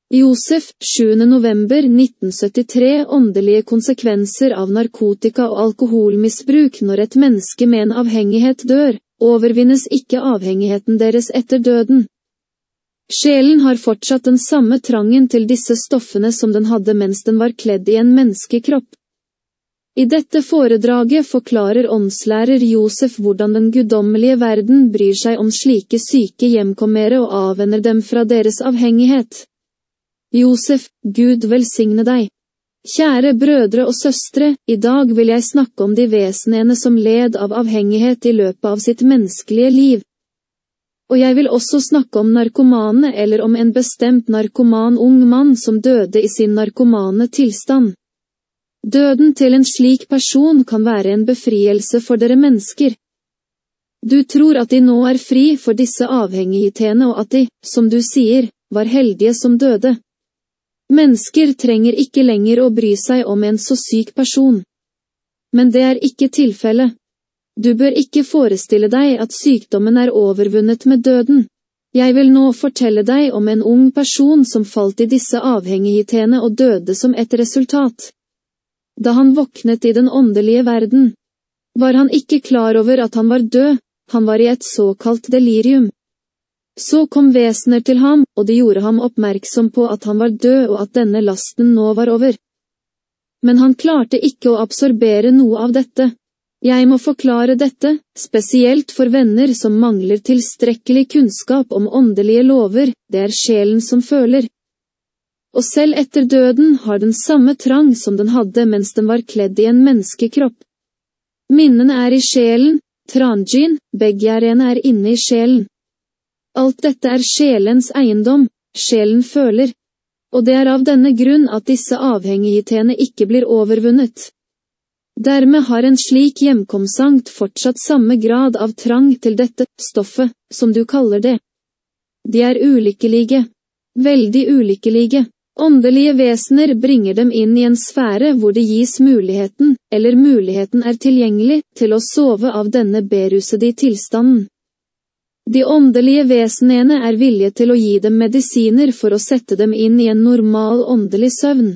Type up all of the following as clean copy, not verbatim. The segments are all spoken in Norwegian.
Josef, 7. november 1973. Åndelige konsekvenser av narkotika- og alkoholmisbruk. Når et menneske med en avhengighet dør, overvinnes ikke avhengigheten deres etter døden. Sjelen har fortsatt den samme trangen til disse stoffene som den hadde mens den var kledd i en menneskekropp. I dette foredraget forklarer åndslærer Josef hvordan den guddommelige verden bryr seg om slike syke hjemkommere og avvenner dem fra deres avhengighet. Josef, Gud velsigne deg. Kjære brødre og søstre, i dag vil jeg snakke om de vesenene som led av avhengighet i løpet av sitt menneskelige liv. Og jeg vil også snakke om narkomane eller om en bestemt narkoman ung mann som døde i sin narkomane tilstand. Døden til en slik person kan være en befrielse for dere mennesker. Du tror at de nå er fri for disse avhengighetene og at de, som du sier, var heldige som døde. Mennesker trenger ikke lenger å bry seg om en så syk person. Men det er ikke tilfelle. Du bør ikke forestille deg at sykdommen er overvunnet med døden. Jeg vil nå fortelle deg om en ung person som falt i disse avhengighetene og døde som et resultat. Da han våknet i den åndelige verden, var han ikke klar over at han var død, han var i et såkalt delirium. Så kom vesener til ham, og de gjorde ham oppmerksom på at han var død og at denne lasten nå var over. Men han klarte ikke å absorbere noe av dette. Jeg må forklare dette, spesielt for venner som mangler tilstrekkelig kunnskap om åndelige lover, det er sjelen som føler. Og selv etter døden har den samme trang som den hadde mens den var kledd i en menneskekropp. Minnene er i sjelen, tranjin, begjærene er inne i sjelen. Alt dette er sjelens eiendom, sjelen føler. Og det er av denne grunn at disse avhengighetene ikke blir overvunnet. Dermed har en slik hjemkomsangt fortsatt samme grad av trang til dette stoffet, som du kaller det. De er ulykkelige. Veldig ulykkelige. Åndelige vesener bringer dem inn i en sfære hvor det gis muligheten, eller muligheten er tilgjengelig, til å sove av denne berusede tilstanden. De åndelige vesenene er villige til å gi dem medisiner for å sette dem inn i en normal åndelig søvn.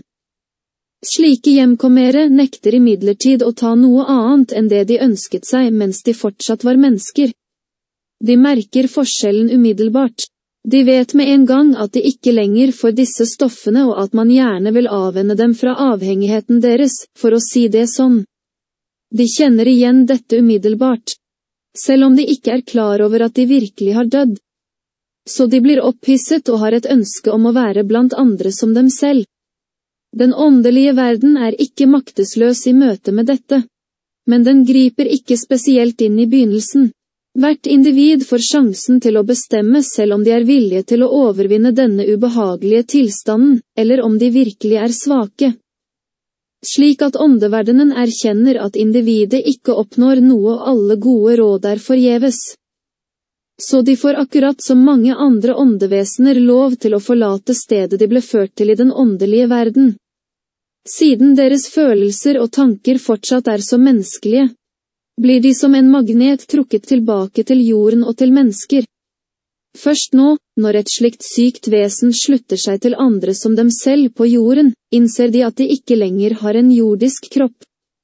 Slike hjemkommere nekter imidlertid å ta noe annet enn det de ønsket seg mens de fortsatt var mennesker. De merker forskjellen umiddelbart. De vet med en gang at de ikke lenger får disse stoffene og at man gjerne vil avvenne dem fra avhengigheten deres, for å si det sånn. De kjenner igjen dette umiddelbart, selv om de ikke er klar over at de virkelig har dødd. Så de blir opphisset og har et ønske om å være blant andre som dem selv. Den åndelige verden er ikke maktesløs i møte med dette. Men den griper ikke spesielt inn i begynnelsen. Hvert individ får sjansen til å bestemme selv om de er villige til å overvinne denne ubehagelige tilstanden, eller om de virkelig er svake. Slik at åndeverdenen erkjenner at individet ikke oppnår noe og alle gode råd er forgjeves. Så de får akkurat som mange andre åndevesener lov til å forlate stedet de ble ført til i den åndelige verden. Siden deres følelser og tanker fortsatt er så menneskelige, blir de som en magnet trukket tilbake til jorden og til mennesker. Først nå, når et slikt sykt vesen slutter seg til andre som dem selv på jorden, innser de at de ikke lenger har en jordisk kropp.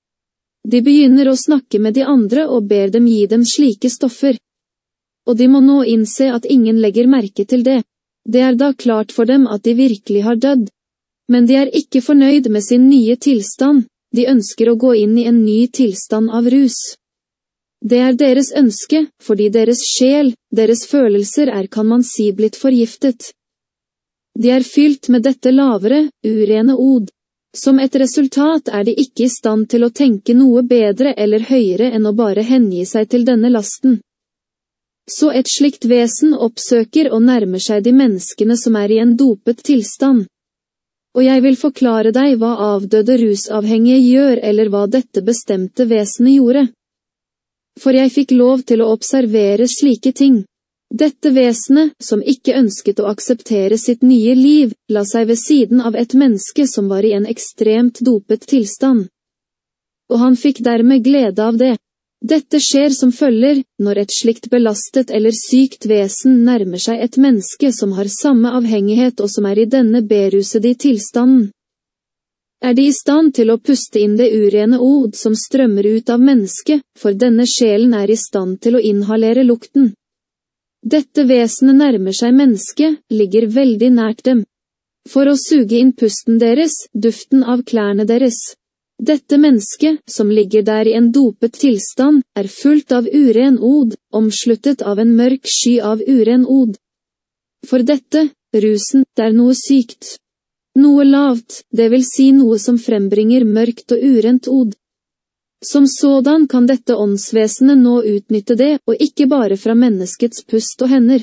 De begynner å snakke med de andre og ber dem gi dem slike stoffer. Og de må nå innse at ingen legger merke til det. Det er da klart for dem at de virkelig har dødd. Men de er ikke fornøyd med sin nye tilstand. De ønsker å gå inn i en ny tilstand av rus. Det er deres ønske, fordi deres sjel, deres følelser er, kan man si, blitt forgiftet. De er fylt med dette lavere, urene od. Som et resultat er de ikke i stand til å tenke noe bedre eller høyere enn å bare hengi seg til denne lasten. Så et slikt vesen oppsøker og nærmer seg de menneskene som er i en dopet tilstand. Og jeg vil forklare deg hva avdøde rusavhengige gjør eller hva dette bestemte vesenet gjorde. For jeg fikk lov til å observere slike ting. Dette vesenet, som ikke ønsket å akseptere sitt nye liv, la seg ved siden av et menneske som var i en ekstremt dopet tilstand. Og han fikk dermed glede av det. Dette skjer som følger, når et slikt belastet eller sykt vesen nærmer seg et menneske som har samme avhengighet og som i denne berusede tilstanden. De i stand til å puste inn det urene od som strømmer ut av mennesket, for denne sjelen i stand til å inhalere lukten. Dette vesenet nærmer seg mennesket, ligger veldig nært dem. For å suge inn pusten deres, duften av klærne deres. Dette mennesket, som ligger der i en dopet tilstand, fullt av uren od, omsluttet av en mørk sky av uren od. For dette, rusen, det noe sykt. Noe lavt, det vil si noe som frembringer mørkt og urent od. Som sådan kan dette åndsvesenet nå utnytte det, og ikke bare fra menneskets pust og hender.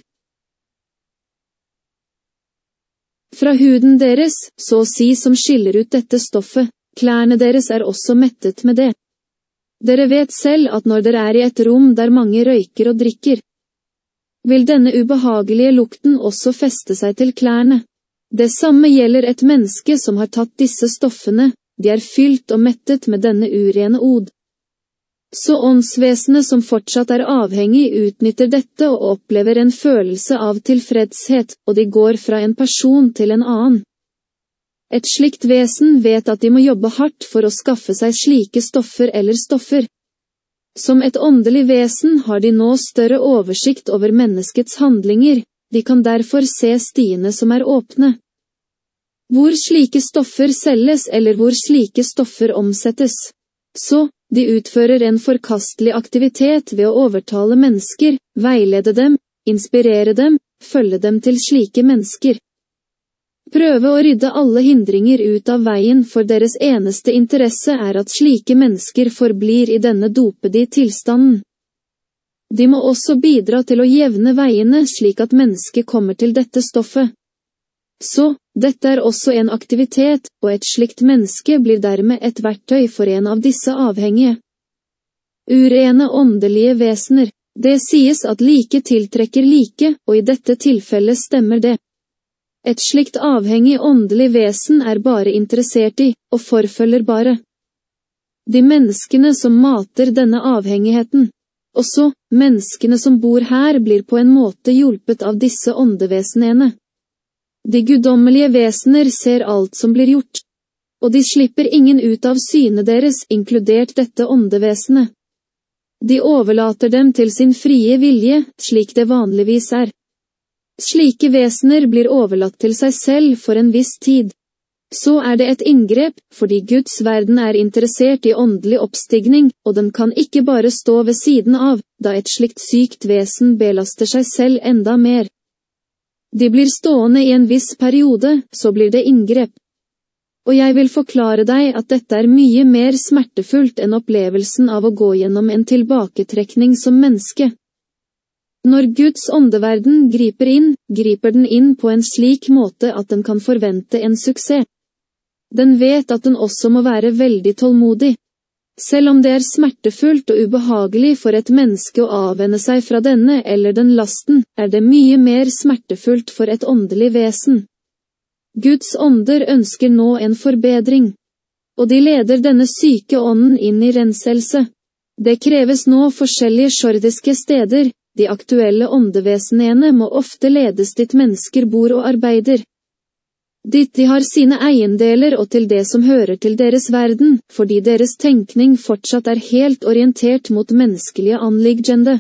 Fra huden deres, så å si som skiller ut dette stoffet, klærne deres også mettet med det. Dere vet selv at når dere i et rom der mange røyker og drikker, vil denne ubehagelige lukten også feste seg til klærne. Det samme gjelder et menneske som har tatt disse stoffene, de fylt og mettet med denne urene od. Så åndsvesenet som fortsatt avhengig utnytter dette og opplever en følelse av tilfredshet, og de går fra en person til en annen. Et slikt vesen vet at de må jobbe hardt for å skaffe seg slike stoffer eller stoffer. Som et åndelig vesen har de nå større oversikt over menneskets handlinger, de kan derfor se stiene som åpne. Hvor slike stoffer selges eller hvor slike stoffer omsettes. Så, de utfører en forkastelig aktivitet ved å overtale mennesker, veilede dem, inspirere dem, følge dem til slike mennesker. Prøve å rydde alle hindringer ut av veien, for deres eneste interesse at slike mennesker forblir i denne dopede tilstanden. De må også bidra til å jevne veiene slik at mennesket kommer til dette stoffet. Så, dette også en aktivitet, og et slikt menneske blir dermed et verktøy for en av disse avhengige. Urene åndelige vesener, det sies at like tiltrekker like, og i dette tilfellet stemmer det. Et slikt avhengig åndelig vesen bare interessert i, og forfølger bare. De menneskene som mater denne avhengigheten, også menneskene som bor her blir på en måte hjulpet av disse åndevesenene. De guddommelige vesener ser alt som blir gjort, og de slipper ingen ut av synet deres, inkludert dette åndevesenet. De overlater dem til sin frie vilje, slik det vanligvis Slike vesener blir overlatt til seg selv for en viss tid. Så det et inngrep, fordi Guds verden interessert i åndelig oppstigning, og den kan ikke bare stå ved siden av, da et slikt sykt vesen belaster seg selv enda mer. De blir stående i en viss periode, så blir det inngrep. Og jeg vil forklare deg at dette mye mer smertefullt enn opplevelsen av å gå gjennom en tilbaketrekning som menneske. Når Guds åndeverden griper den inn på en slik måte at den kan forvente en suksess. Den vet at den også må være veldig tålmodig. Selv om det smertefullt og ubehagelig for et menneske å avvenne seg fra denne eller den lasten, det mye mer smertefullt for et åndelig vesen. Guds ånder ønsker nå en forbedring. Og de leder denne syke ånden inn i renselse. Det kreves nå forskjellige sjordiske steder. De aktuelle åndevesenene må ofte ledes dit mennesker bor og arbeider. Dit de har sine eiendeler og til det som hører til deres verden, fordi deres tenkning fortsatt helt orientert mot menneskelige anliggende.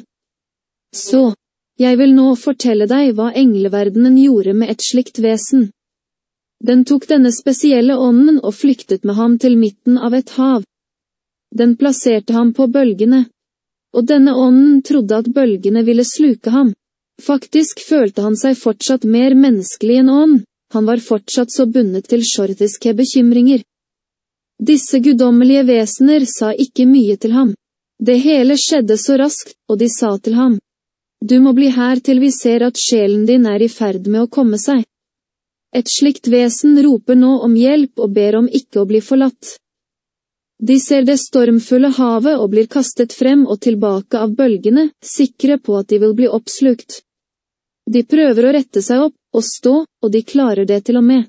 Så, jeg vil nå fortelle deg hva engleverdenen gjorde med et slikt vesen. Den tok denne spesielle ånden og flyktet med ham til midten av et hav. Den plasserte ham på bølgene. Og denne ånden trodde at bølgene ville sluke ham. Faktisk følte han seg fortsatt mer menneskelig enn ånd. Han var fortsatt så bundet til sjordiske bekymringer. Disse guddommelige vesener sa ikke mye til ham. Det hele skjedde så raskt, og de sa til ham: Du må bli her til vi ser at sjelen din i ferd med å komme seg. Et slikt vesen roper nå om hjelp og ber om ikke å bli forlatt. De ser det stormfulle havet og blir kastet frem og tilbake av bølgene, sikre på at de vil bli oppslukt. De prøver å rette seg opp og stå, og de klarer det til og med.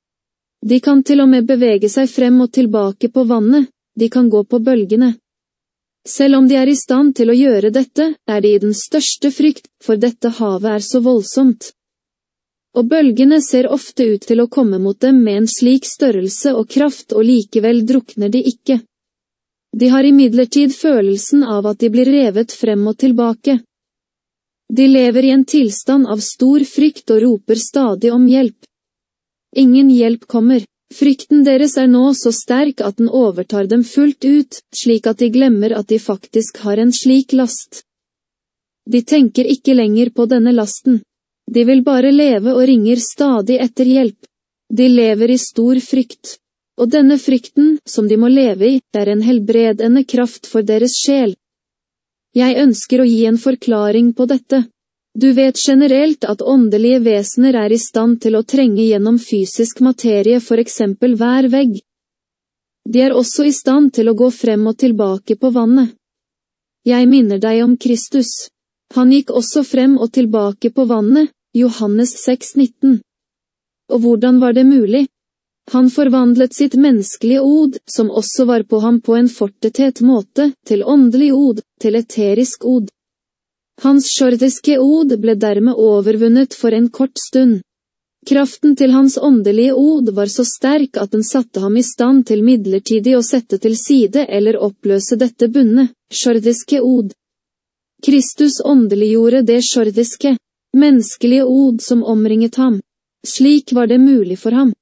De kan til og med bevege seg frem og tilbake på vannet, de kan gå på bølgene. Selv om de er i stand til å gjøre dette, er de i den største frykt, for dette havet er så voldsomt. Og bølgene ser ofte ut til å komme mot dem med en slik størrelse og kraft, og likevel drukner de ikke. De har imidlertid følelsen av at de blir revet frem og tilbake. De lever i en tilstand av stor frykt og roper stadig om hjelp. Ingen hjelp kommer. Frykten deres er nå så sterk at den overtar dem fullt ut, slik at de glemmer at de faktisk har en slik last. De tenker ikke lenger på denne lasten. De vil bare leve og ringer stadig etter hjelp. De lever i stor frykt. Og denne frykten, som de må leve i, er en helbredende kraft for deres sjel. Jeg ønsker å gi en forklaring på dette. Du vet generelt at åndelige vesener er i stand til å trenge gjennom fysisk materie, for eksempel hver vegg. De er også i stand til å gå frem og tilbake på vannet. Jeg minner deg om Kristus. Han gikk også frem og tilbake på vannet, Johannes 6,19. Og hvordan var det mulig? Han forvandlet sitt menneskelige od, som også var på ham på en fortethet måte, til åndelig od, til eterisk od. Hans sjordiske od ble dermed overvunnet for en kort stund. Kraften til hans åndelige od var så sterk at den satte ham i stand til midlertidig å sette til side eller oppløse dette bunne, sjordiske od. Kristus åndeliggjorde det sjordiske, menneskelige od som omringet ham. Slik var det mulig for ham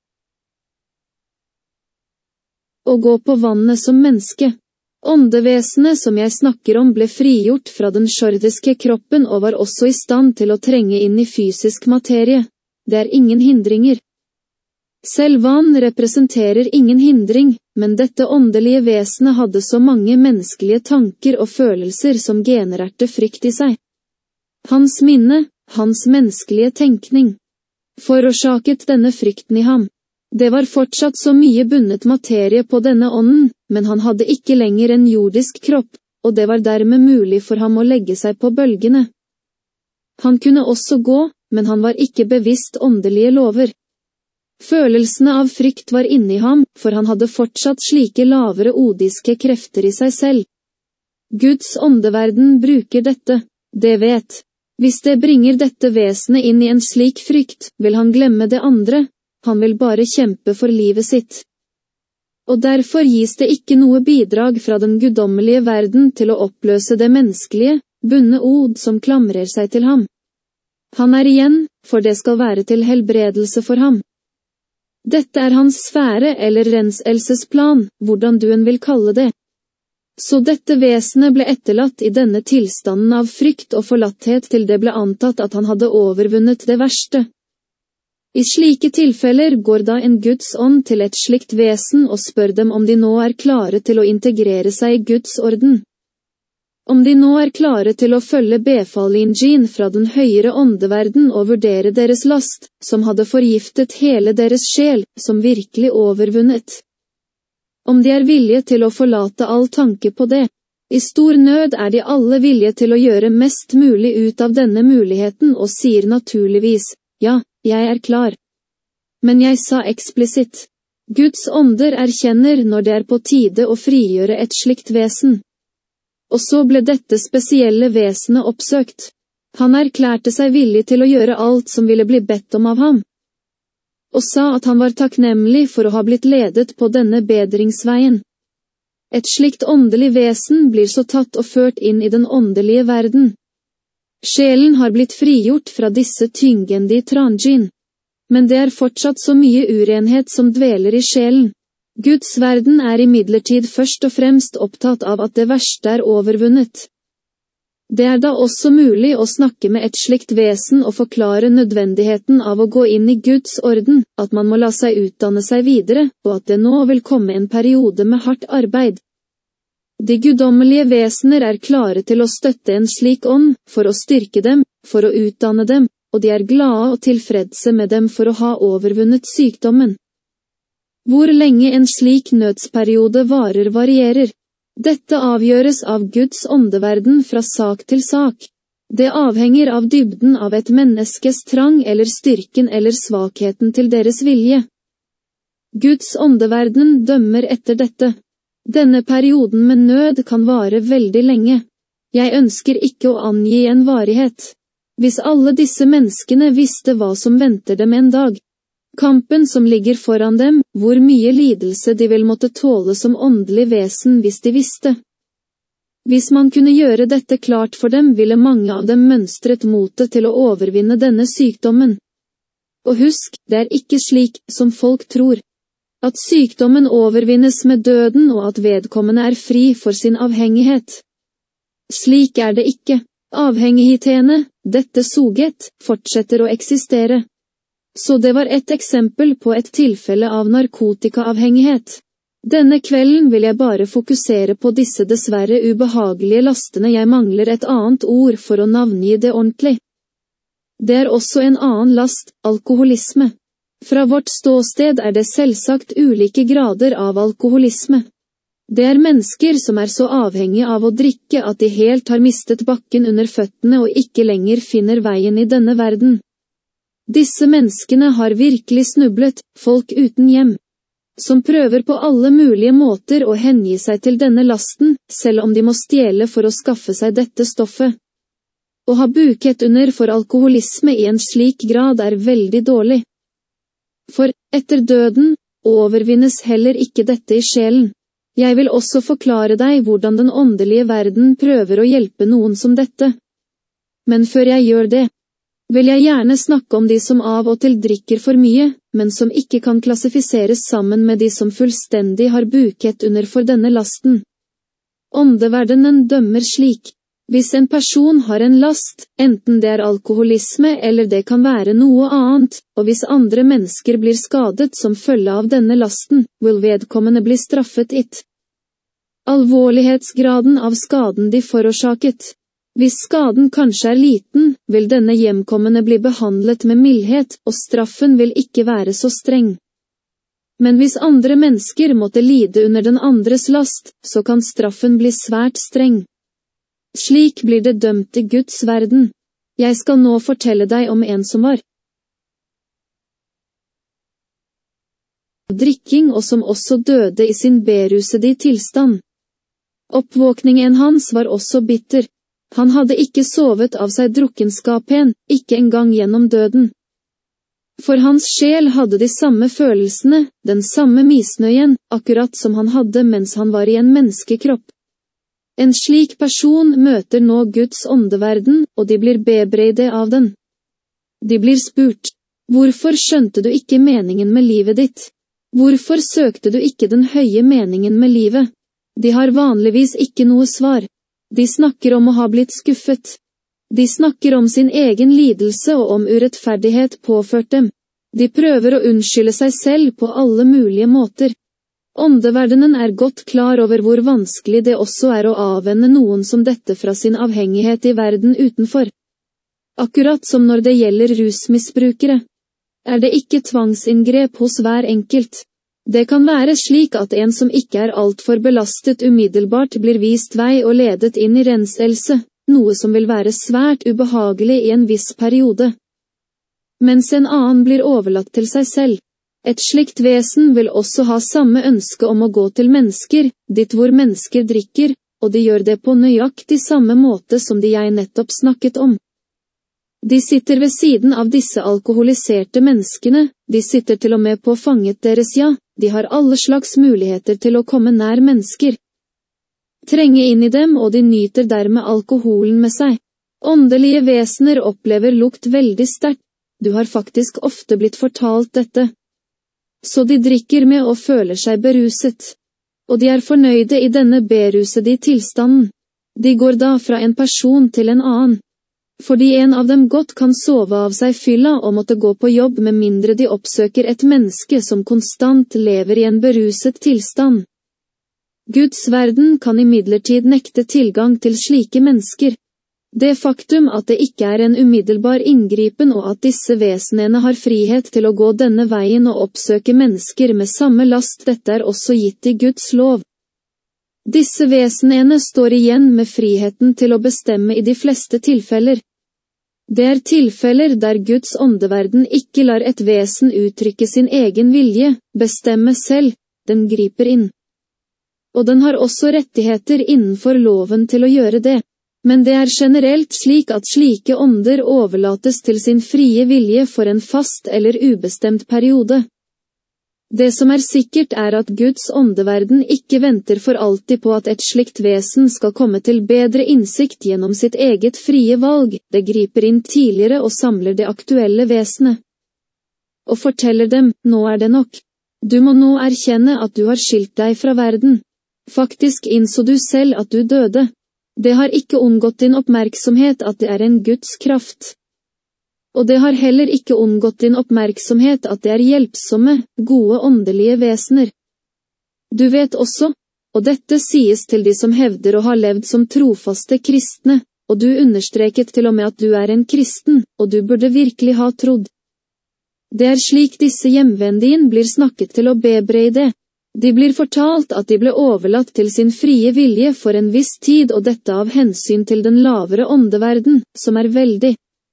å gå på vannet som menneske. Åndevesenet som jeg snakker om ble frigjort fra den sjordiske kroppen og var også i stand til å trenge inn i fysisk materie. Det er ingen hindringer. Selv vann representerer ingen hindring, men dette åndelige vesenet hadde så mange menneskelige tanker og følelser som genererte frykt i seg. Hans minne, hans menneskelige tenkning, forårsaket denne frykten i ham. Det var fortsatt så mye bundet materie på denne ånden, men han hadde ikke lenger en jordisk kropp, og det var dermed mulig for ham å legge seg på bølgene. Han kunne også gå, men han var ikke bevisst åndelige lover. Følelsene av frykt var inni ham, for han hadde fortsatt slike lavere odiske krefter i seg selv. Guds åndeverden bruker dette, det vet. Hvis det bringer dette vesenet inn i en slik frykt, vil han glemme det andre. Han vil bare kjempe for livet sitt. Og derfor gis det ikke noe bidrag fra den guddommelige verden til å oppløse det menneskelige, bunne od som klamrer seg til ham. Han er igjen, for det skal være til helbredelse for ham. Dette er hans sfære eller renselsesplan, hvordan du en vil kalle det. Så dette vesenet ble etterlatt i denne tilstanden av frykt og forlatthet til det ble antatt at han hadde overvunnet det verste. I slike tilfeller går da en Guds ånd til et slikt vesen og spør dem om de nå er klare til å integrere seg i Guds orden. Om de nå er klare til å følge befalingen fra den høyere åndeverden og vurdere deres last, som hadde forgiftet hele deres sjel, som virkelig overvunnet. Om de er villige til å forlate all tanke på det. I stor nød er de alle villige til å gjøre mest mulig ut av denne muligheten og sier naturligvis, ja, jeg er klar. Men jeg sa eksplisitt. Guds ånder erkjenner når det er på tide å frigjøre et slikt vesen. Og så ble dette spesielle vesenet oppsøkt. Han erklærte seg villig til å gjøre alt som ville bli bedt om av ham. Og sa at han var takknemlig for å ha blitt ledet på denne bedringsveien. Et slikt åndelig vesen blir så tatt og ført inn i den åndelige verden. Sjelen har blitt frigjort fra disse tyngende tranjin. Men det er fortsatt så mye urenhet som dveler i sjelen. Guds verden er imidlertid først og fremst opptatt av at det verste er overvunnet. Det er da også mulig å snakke med et slikt vesen og forklare nødvendigheten av å gå inn i Guds orden, at man må la seg utdanne seg videre, og at det nå vil komme en periode med hardt arbeid. De guddommelige vesener er klare til å støtte en slik ånd, for å styrke dem, for å utdanne dem, og de er glade og tilfredse med dem for å ha overvunnet sykdommen. Hvor lenge en slik nødsperiode varer varierer. Dette avgjøres av Guds åndeverden fra sak til sak. Det avhenger av dybden av et menneskes trang eller styrken eller svakheten til deres vilje. Guds åndeverden dømmer etter dette. Denne perioden med nød kan vare veldig lenge. Jeg ønsker ikke å angi en varighet. Hvis alle disse menneskene visste hva som venter dem en dag, kampen som ligger foran dem, hvor mye lidelse de vil måtte tåle som åndelig vesen hvis de visste. Hvis man kunne gjøre dette klart for dem, ville mange av dem mønstret motet til å overvinne denne sykdommen. Og husk, det er ikke slik som folk tror. At sykdommen overvinnes med døden og at vedkommende er fri for sin avhengighet. Slik er det ikke. Avhengighetene, dette soget, fortsetter å eksistere. Så det var et eksempel på et tilfelle av narkotikaavhengighet. Denne kvelden vil jeg bare fokusere på disse dessverre ubehagelige lastene. Jeg mangler et annet ord for å navngi det ordentlig. Det er også en annen last, alkoholisme. Fra vårt ståsted er det selvsagt ulike grader av alkoholisme. Det er mennesker som er så avhengige av å drikke at de helt har mistet bakken under føttene og ikke lenger finner veien i denne verden. Disse menneskene har virkelig snublet, folk uten hjem, som prøver på alle mulige måter å hengi seg til denne lasten, selv om de må stjele for å skaffe seg dette stoffet. Å ha buket under for alkoholisme i en slik grad er veldig dårlig. For, etter døden, overvinnes heller ikke dette i sjelen. Jeg vil også forklare deg hvordan den åndelige verden prøver å hjelpe noen som dette. Men før jeg gjør det, vil jeg gjerne snakke om de som av og til drikker for mye, men som ikke kan klassifiseres sammen med de som fullstendig har buket under for denne lasten. Åndeverdenen dømmer slik. Hvis en person har en last, enten det er alkoholisme eller det kan være noe annet, og hvis andre mennesker blir skadet som følge av denne lasten, vil vedkommende bli straffet it. Alvorlighetsgraden av skaden de forårsaket. Hvis skaden kanskje er liten, vil denne hjemkommende bli behandlet med mildhet, og straffen vil ikke være så streng. Men hvis andre mennesker måtte lide under den andres last, så kan straffen bli svært streng. Slik blir det dømt i Guds verden. Jeg skal nå fortelle deg om en som var drikking og som også døde i sin berusede tilstand. Oppvåkningen hans var også bitter. Han hadde ikke sovet av seg drukkenskapen, ikke engang gjennom døden. For hans sjel hadde de samme følelsene, den samme misnøyen, akkurat som han hadde mens han var i en menneskekropp. En slik person møter nå Guds åndeverden, og de blir bebreidet av den. De blir spurt, hvorfor skjønte du ikke meningen med livet ditt? Hvorfor søkte du ikke den høye meningen med livet? De har vanligvis ikke noe svar. De snakker om å ha blitt skuffet. De snakker om sin egen lidelse og om urettferdighet påført dem. De prøver å unnskylde seg selv på alle mulige måter. Åndeverdenen er godt klar over hvor vanskelig det også er å avvenne noen som dette fra sin avhengighet i verden utenfor. Akkurat som når det gjelder rusmisbrukere, er det ikke tvangsinngrep hos hver enkelt. Det kan være slik at en som ikke er alt for belastet umiddelbart blir vist vei og ledet inn i renselse, noe som vil være svært ubehagelig i en viss periode. Mens en annen blir overlatt til seg selv. Et slikt vesen vil også ha samme ønske om å gå til mennesker, dit hvor mennesker drikker, og de gjør det på nøyaktig samme måte som de jeg nettopp snakket om. De sitter ved siden av disse alkoholiserte menneskene, de sitter til og med på fanget deres, ja, de har alle slags muligheter til å komme nær mennesker. Trenge inn i dem, og de nyter dermed alkoholen med seg. Åndelige vesener opplever lukt veldig sterkt, du har faktisk ofte blitt fortalt dette. Så de drikker med og føler seg beruset. Og de er fornøyde i denne berusede tilstanden. De går da fra en person til en annen. Fordi en av dem godt kan sove av seg fylla og måtte gå på jobb med mindre de oppsøker et menneske som konstant lever i en beruset tilstand. Guds verden kan imidlertid nekte tilgang til slike mennesker. Det faktum at det ikke er en umiddelbar inngripen og at disse vesenene har frihet til å gå denne veien og oppsøke mennesker med samme last, dette er også gitt i Guds lov. Disse vesenene står igjen med friheten til å bestemme i de fleste tilfeller. Det er tilfeller der Guds åndeverden ikke lar et vesen uttrykke sin egen vilje, bestemme selv, den griper inn. Og den har også rettigheter innenfor loven til å gjøre det. Men det er generelt slik at slike ånder overlates til sin frie vilje for en fast eller ubestemt periode. Det som er sikkert er at Guds åndeverden ikke venter for alltid på at et slikt vesen skal komme til bedre innsikt gjennom sitt eget frie valg. Det griper inn tidligere og samler det aktuelle vesenet. Og forteller dem, nå er det nok. Du må nå erkjenne at du har skilt deg fra verden. Faktisk innså du selv at du døde. Det har ikke unngått din oppmerksomhet at det er en Guds kraft. Og det har heller ikke unngått din oppmerksomhet at det er hjelpsomme, gode åndelige vesener. Du vet også, og dette sies til de som hevder å ha levd som trofaste kristne, og du understreket til og med at du er en kristen, og du burde virkelig ha trodd. Det er slik disse hjemvendien blir snakket til å bebreide. De blir fortalt at de ble overlatt til sin frie vilje for en viss tid og dette av hensyn til den lavere åndeverden, som er veldig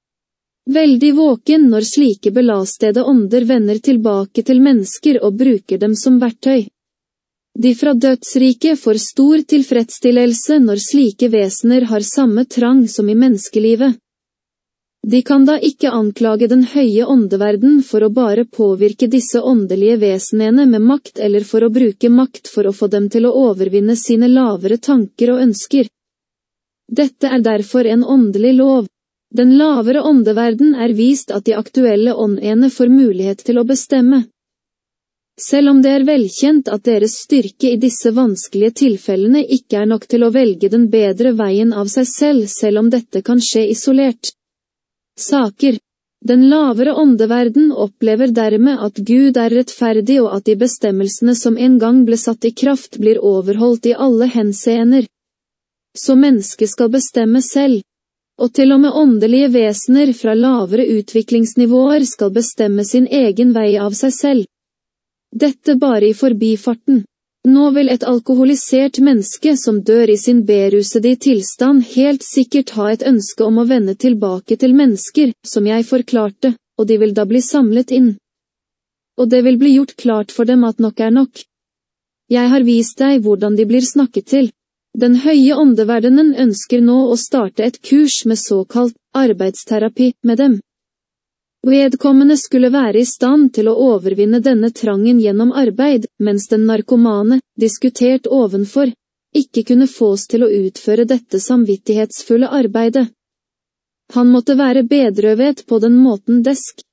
våken når slike belastede ånder vender tilbake til mennesker og bruker dem som verktøy. De fra dødsriket får stor tilfredsstillelse når slike vesener har samme trang som i menneskelivet. De kan da ikke anklage den høye åndeverden for å bare påvirke disse åndelige vesenene med makt eller for å bruke makt for å få dem til å overvinne sine lavere tanker og ønsker. Dette er derfor en åndelig lov. Den lavere åndeverden er vist at de aktuelle åndene får mulighet til å bestemme. Selv om det er velkjent at deres styrke i disse vanskelige tilfellene ikke er nok til å velge den bedre veien av seg selv om dette kan skje isolert. Saker. Den lavere åndeverden opplever dermed at Gud er rettferdig og at de bestemmelsene som en gang ble satt i kraft blir overholdt i alle henseener. Så mennesket skal bestemme selv. Og til og med åndelige vesener fra lavere utviklingsnivåer skal bestemme sin egen vei av seg selv. Dette bare i forbifarten. Nå vil et alkoholisert menneske som dør i sin berusede tilstand helt sikkert ha et ønske om å vende tilbake til mennesker, som jeg forklarte, og de vil da bli samlet inn. Og det vil bli gjort klart for dem at nok er nok. Jeg har vist deg hvordan de blir snakket til. Den høye åndeverdenen ønsker nå å starte et kurs med såkalt arbeidsterapi med dem. Vedkommende skulle være i stand til å overvinne denne trangen gjennom arbeid, mens den narkomane, diskutert ovenfor, ikke kunne fås til å utføre dette samvittighetsfulle arbeidet. Han måtte være bedrøvet på den måten desk.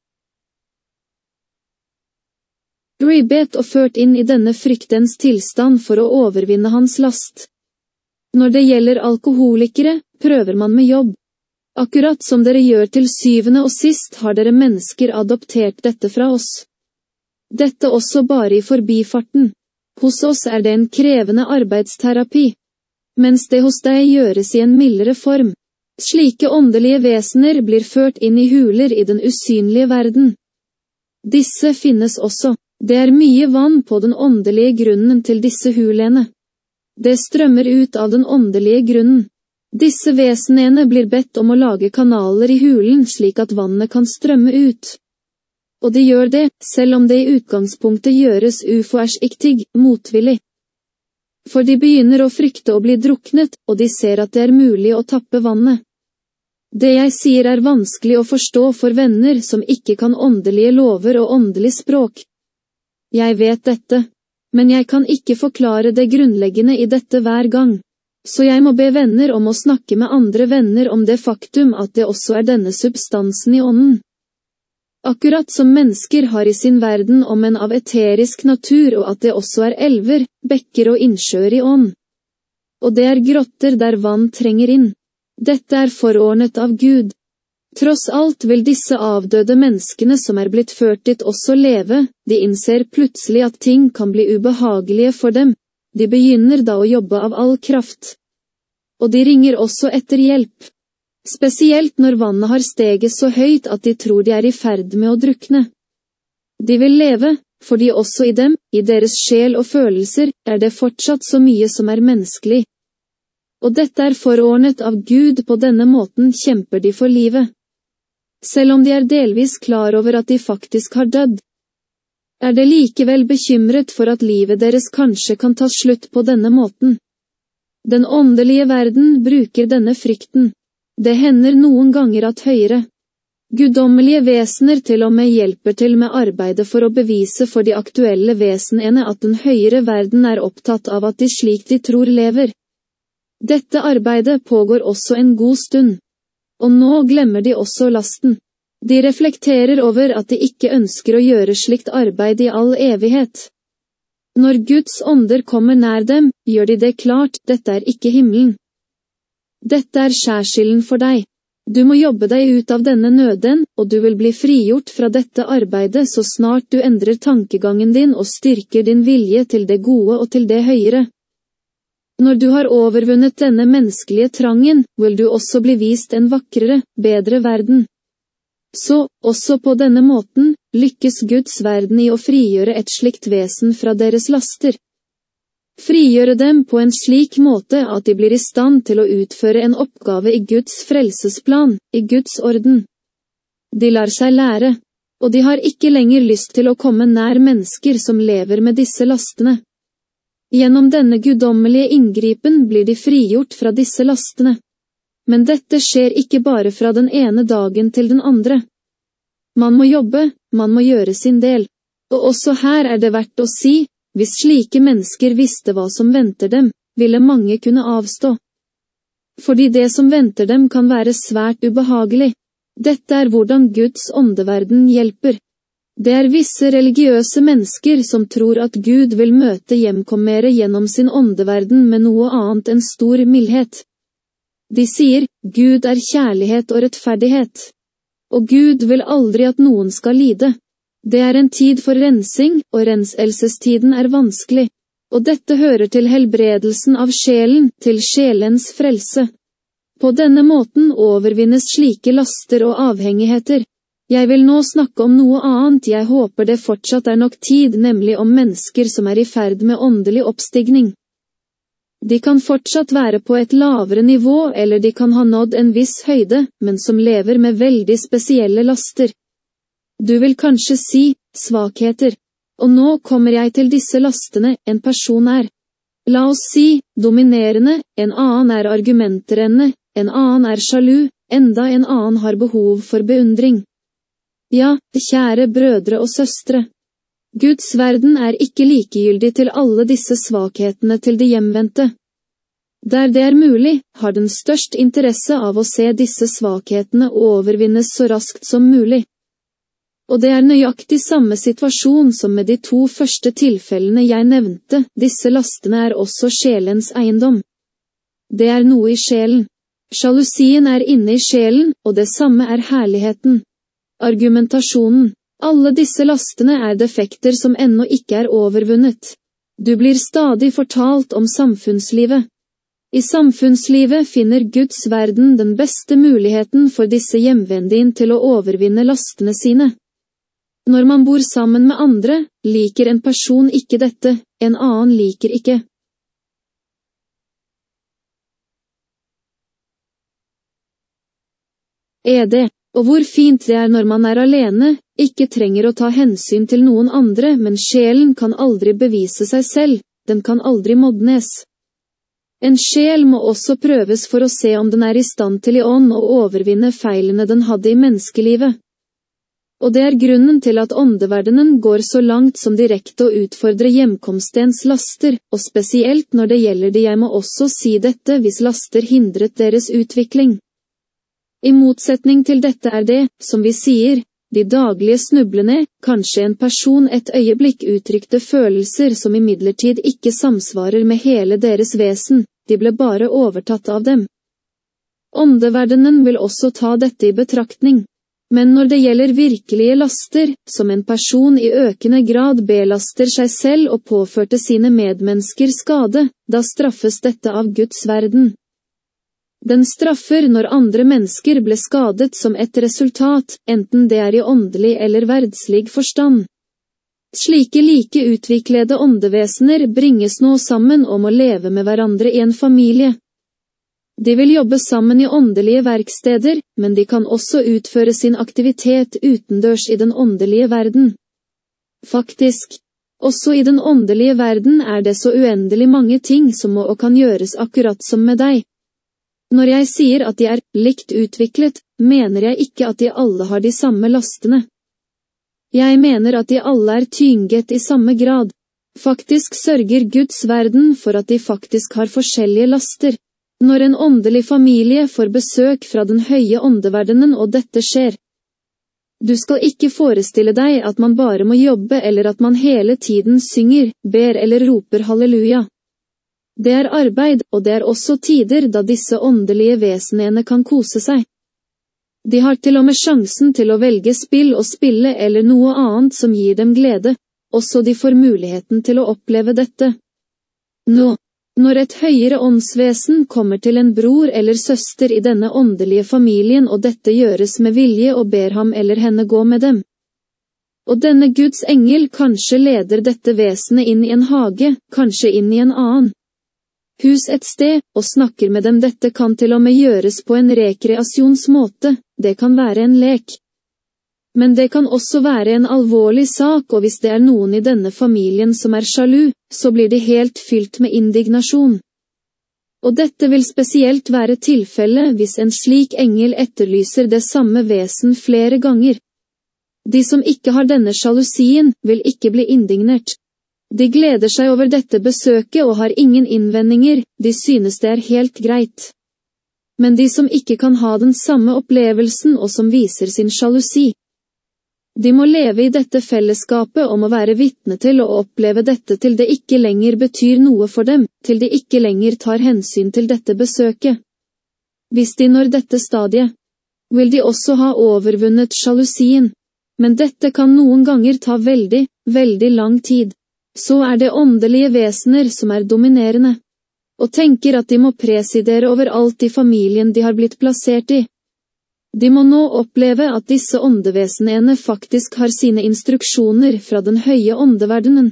Gribet og ført inn i denne fryktens tilstand for å overvinne hans last. Når det gjelder alkoholikere, prøver man med jobb. Akkurat som dere gjør til syvende og sist har dere mennesker adoptert dette fra oss. Dette også bare i forbifarten. Hos oss er det en krevende arbeidsterapi. Mens det hos deg gjøres i en mildere form. Slike åndelige vesener blir ført inn i huler i den usynlige verden. Disse finnes også. Det er mye vann på den åndelige grunnen til disse hulene. Det strømmer ut av den åndelige grunnen. Disse vesenene blir bedt om å lage kanaler i hulen slik at vannet kan strømme ut. Og de gjør det, selv om det i utgangspunktet gjøres uforsiktig, motvillig. For de begynner å frykte å bli druknet, og de ser at det er mulig å tappe vannet. Det jeg sier er vanskelig å forstå for venner som ikke kan åndelige lover og åndelig språk. Jeg vet dette, men jeg kan ikke forklare det grunnleggende i dette hver gang. Så jeg må be venner om å snakke med andre venner om det faktum at det også er denne substansen i ånden. Akkurat som mennesker har i sin verden om en av eterisk natur og at det også er elver, bekker og innsjøer i ånd. Og det er grotter der vann trenger inn. Dette er forordnet av Gud. Tross alt vil disse avdøde menneskene som er blitt ført dit også leve, de innser plutselig at ting kan bli ubehagelige for dem. De begynner da å jobbe av all kraft. Og de ringer også etter hjelp. Spesielt når vannet har steget så høyt at de tror de er i ferd med å drukne. De vil leve, fordi også i dem, i deres sjel og følelser, er det fortsatt så mye som er menneskelig. Og dette er forordnet av Gud, på denne måten kjemper de for livet. Selv om de er delvis klar over at de faktisk har dødd. er det likevel bekymret for at livet deres kanskje kan ta slutt på denne måten. Den åndelige verden bruker denne frykten. Det hender noen ganger at høyere, guddommelige vesener til og med hjelper til med arbeidet for å bevise for de aktuelle vesenene at den høyere verden er opptatt av at de slik de tror lever. Dette arbeidet pågår også en god stund. Og nå glemmer de også lasten. De reflekterer over at de ikke ønsker å gjøre slikt arbeid i all evighet. Når Guds ånder kommer nær dem, gjør de det klart, dette er ikke himmelen. Dette er skjærsilden for deg. Du må jobbe deg ut av denne nøden, og du vil bli frigjort fra dette arbeidet så snart du endrer tankegangen din og styrker din vilje til det gode og til det høyere. Når du har overvunnet denne menneskelige trangen, vil du også bli vist en vakrere, bedre verden. Så, også på denne måten, lykkes Guds verden i å frigjøre et slikt vesen fra deres laster. Frigjøre dem på en slik måte at de blir i stand til å utføre en oppgave i Guds frelsesplan, i Guds orden. De lar seg lære, og de har ikke lenger lyst til å komme nær mennesker som lever med disse lastene. Gjennom denne guddommelige inngripen blir de frigjort fra disse lastene. Men dette skjer ikke bare fra den ene dagen til den andre. Man må jobbe, man må gjøre sin del. Og også her er det verdt å si, hvis slike mennesker visste hva som venter dem, ville mange kunne avstå. Fordi det som venter dem kan være svært ubehagelig. Dette er hvordan Guds åndeverden hjelper. Det er visse religiøse mennesker som tror at Gud vil møte hjemkommere gjennom sin åndeverden med noe annet enn stor mildhet. De sier, Gud er kjærlighet og rettferdighet. Og Gud vil aldri at noen skal lide. Det er en tid for rensing, og renselsestiden er vanskelig. Og dette hører til helbredelsen av sjelen, til sjelens frelse. På denne måten overvinnes slike laster og avhengigheter. Jeg vil nå snakke om noe annet, jeg håper det fortsatt er nok tid, nemlig om mennesker som er i ferd med åndelig oppstigning. De kan fortsatt være på et lavere nivå, eller de kan ha nådd en viss høyde, men som lever med veldig spesielle laster. Du vil kanskje si, svakheter. Og nå kommer jeg til disse lastene en person er. La oss si, dominerende, en annen er argumenterende, en annen er sjalu, enda en annen har behov for beundring. Ja, kjære brødre og søstre. Guds verden er ikke likegyldig til alle disse svakhetene til de hjemvendte. Der det er mulig, har den størst interesse av å se disse svakhetene overvinnes så raskt som mulig. Og det er nøyaktig samme situasjon som med de 2 første tilfellene jeg nevnte, disse lastene er også sjelens eiendom. Det er noe i sjelen. Sjalusien er inne i sjelen, og det samme er herligheten. Argumentasjonen. Alle disse lastene er defekter som ennå ikke er overvunnet. Du blir stadig fortalt om samfunnslivet. I samfunnslivet finner Guds verden den beste muligheten for disse hjemvendene til å overvinne lastene sine. Når man bor sammen med andre, liker en person ikke dette, en annen liker ikke. Og hvor fint det er når man er alene, ikke trenger å ta hensyn til noen andre, men sjelen kan aldri bevise seg selv, den kan aldri modnes. En sjel må også prøves for å se om den er i stand til i ånd å overvinne feilene den hadde i menneskelivet. Og det er grunnen til at åndeverdenen går så langt som direkte å utfordre hjemkomstens laster, og spesielt når det gjelder de. Jeg må også si dette hvis laster hindret deres utvikling. I motsetning til dette er det, som vi sier, de daglige snublene, kanskje en person et øyeblikk uttrykte følelser som imidlertid ikke samsvarer med hele deres vesen, de ble bare overtatt av dem. Åndeverdenen vil også ta dette i betraktning. Men når det gjelder virkelige laster, som en person i økende grad belaster seg selv og påførte sine medmennesker skade, da straffes dette av Guds verden. Den straffer når andre mennesker ble skadet som et resultat, enten det er i åndelig eller verdslig forstand. Slike like utviklede åndevesener bringes nå sammen om å leve med hverandre i en familie. De vil jobbe sammen i åndelige verksteder, men de kan også utføre sin aktivitet utendørs i den åndelige verden. Faktisk. Også i den åndelige verden det så uendelig mange ting som må og kan gjøres akkurat som med deg. Når jeg sier at de likt utviklet, mener jeg ikke at de alle har de samme lastene. Jeg mener at de alle tynget i samme grad. Faktisk sørger Guds verden for at de faktisk har forskjellige laster. Når en åndelig familie får besøk fra den høye åndeverdenen og dette skjer. Du skal ikke forestille deg at man bare må jobbe eller at man hele tiden synger, ber eller roper halleluja. Det arbeid, og det også tider da disse åndelige vesenene kan kose seg. De har til og med sjansen til å velge spill og spille eller noe annet som gir dem glede, også de får muligheten til å oppleve dette. Nå, når et høyere åndsvesen kommer til en bror eller søster i denne åndelige familien og dette gjøres med vilje og ber ham eller henne gå med dem. Og denne Guds engel kanskje leder dette vesenet inn i en hage, kanskje inn i en annen hus et sted, og snakker med dem. Dette kan til og med gjøres på en rekreasjonsmåte, det kan være en lek. Men det kan også være en alvorlig sak, og hvis det noen i denne familien som sjalu, så blir de helt fylt med indignasjon. Og dette vil spesielt være tilfellet hvis en slik engel etterlyser det samme vesen flere ganger. De som ikke har denne sjalusien, vil ikke bli indignert. De gleder seg over dette besøket og har ingen innvendinger, de synes det helt greit. Men de som ikke kan ha den samme opplevelsen og som viser sin sjalusi, de må leve i dette fellesskapet og må være vitne til å oppleve dette til det ikke lenger betyr noe for dem, til de ikke lenger tar hensyn til dette besøket. Hvis de når dette stadiet, vil de også ha overvunnet sjalusien. Men dette kan noen ganger ta veldig, veldig lang tid. Så det åndelige vesener som dominerende, og tenker at de må presidere over alt i familien de har blitt plassert i. De må nå oppleve at disse åndevesenene faktisk har sine instruksjoner fra den høye åndeverdenen.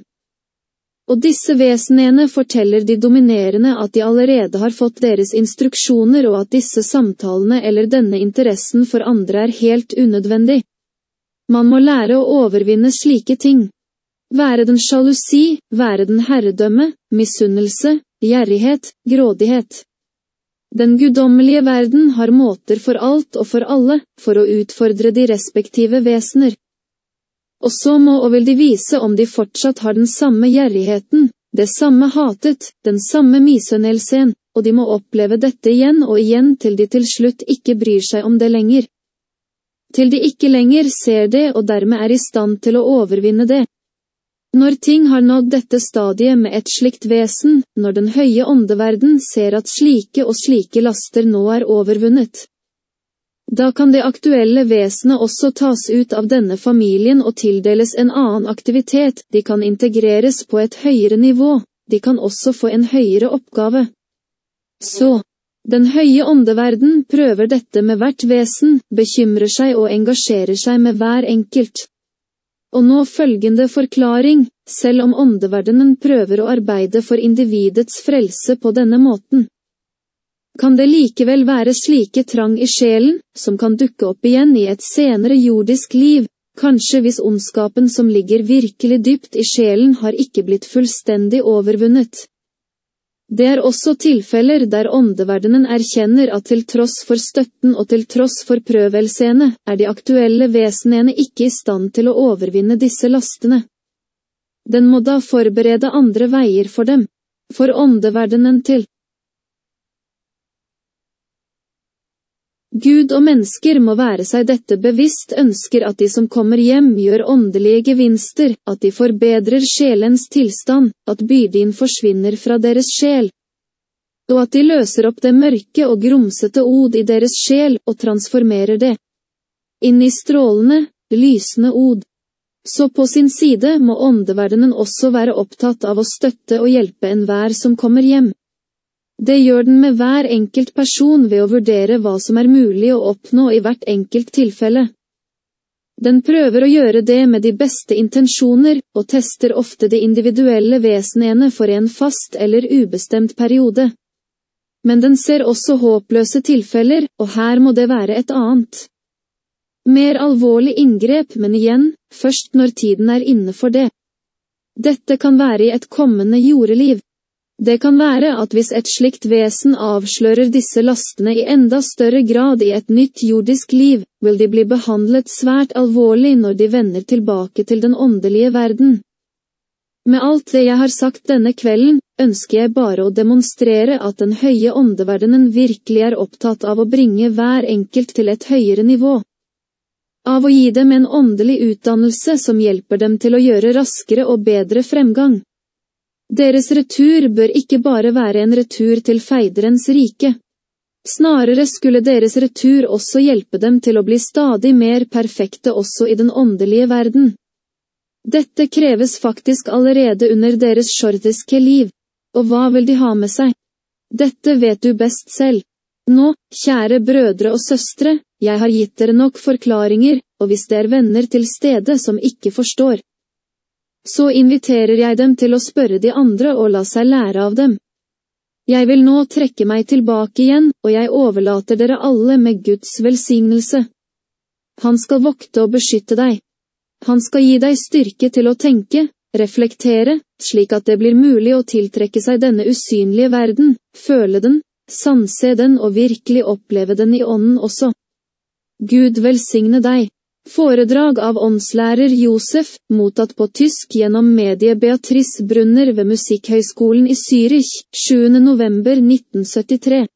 Og disse vesenene forteller de dominerende at de allerede har fått deres instruksjoner og at disse samtalene eller denne interessen for andre helt unødvendig. Man må lære å overvinne slike ting. Være den sjalusi, være den herredømme, misunnelse, gjerrighet, grådighet. Den guddommelige verden har måter for alt og for alle, for å utfordre de respektive vesener. Og så må og vil de vise om de fortsatt har den samme gjerrigheten, det samme hatet, den samme misunnelsen, og de må oppleve dette igjen og igjen til de til slutt ikke bryr seg om det lenger. Til de ikke lenger ser det og dermed i stand til å overvinne det. Når ting har nådd dette stadiet med et slikt vesen, når den høye åndeverden ser at slike og slike laster nå overvunnet, da kan det aktuelle vesenet også tas ut av denne familien og tildeles en annen aktivitet, de kan integreres på et høyere nivå, de kan også få en høyere oppgave. Så, den høye åndeverden prøver dette med hvert vesen, bekymrer seg og engasjerer seg med hver enkelt. Og nå følgende forklaring, selv om åndeverdenen prøver å arbeide for individets frelse på denne måten, kan det likevel være slike trang i sjelen, som kan dukke opp igjen i et senere jordisk liv, kanskje hvis ondskapen som ligger virkelig dypt i sjelen har ikke blitt fullstendig overvunnet. Det også tilfeller der åndeverdenen erkjenner at til tross for støtten og til tross for prøvelsene, de aktuelle vesenene ikke i stand til å overvinne disse lastene. Den må da forberede andre veier for dem, for åndeverdenen til. Gud og mennesker må være seg dette bevisst, ønsker at de som kommer hjem gjør åndelige gevinster, at de forbedrer sjelens tilstand, at byrden forsvinner fra deres sjel, og at de løser opp det mørke og grumsete od i deres sjel og transformerer det inn i strålende, lysende od. Så på sin side må åndeverdenen også være opptatt av å støtte og hjelpe enhver som kommer hjem. Det gjør den med hver enkelt person ved å vurdere hva som mulig å oppnå i hvert enkelt tilfelle. Den prøver å gjøre det med de beste intensjoner, og tester ofte de individuelle vesenene for en fast eller ubestemt periode. Men den ser også håpløse tilfeller, og her må det være et annet. Mer alvorlig inngrep, men igjen, først når tiden er inne for det. Dette kan være i et kommende jordeliv. Det kan være at hvis et slikt vesen avslører disse lastene i enda større grad i et nytt jordisk liv, vil de bli behandlet svært alvorlig når de vender tilbake til den åndelige verden. Med alt det jeg har sagt denne kvelden, ønsker jeg bare å demonstrere at den høye åndeverdenen virkelig er opptatt av å bringe hver enkelt til et høyere nivå. Av å gi dem en åndelig utdannelse som hjelper dem til å gjøre raskere og bedre fremgang. Deres retur bør ikke bare være en retur til feiderens rike. Snarere skulle deres retur også hjelpe dem til å bli stadig mer perfekte også i den åndelige verden. Dette kreves faktisk allerede under deres sjordiske liv. Og hva vil de ha med seg? Dette vet du best selv. Nå, kjære brødre og søstre, jeg har gitt dere nok forklaringer, og hvis det er venner til stede som ikke forstår, så inviterer jeg dem til å spørre de andre og la seg lære av dem. Jeg vil nå trekke meg tilbake igjen, og jeg overlater dere alle med Guds velsignelse. Han skal vokte og beskytte deg. Han skal gi deg styrke til å tenke, reflektere, slik at det blir mulig å tiltrekke seg denne usynlige verden, føle den, sanse den og virkelig oppleve den i ånden også. Gud velsigne deg. Foredrag av åndslærer Josef, mottatt på tysk gjennom medie Beatrice Brunner ved Musikkhøgskolen i Zürich, 7. november 1973.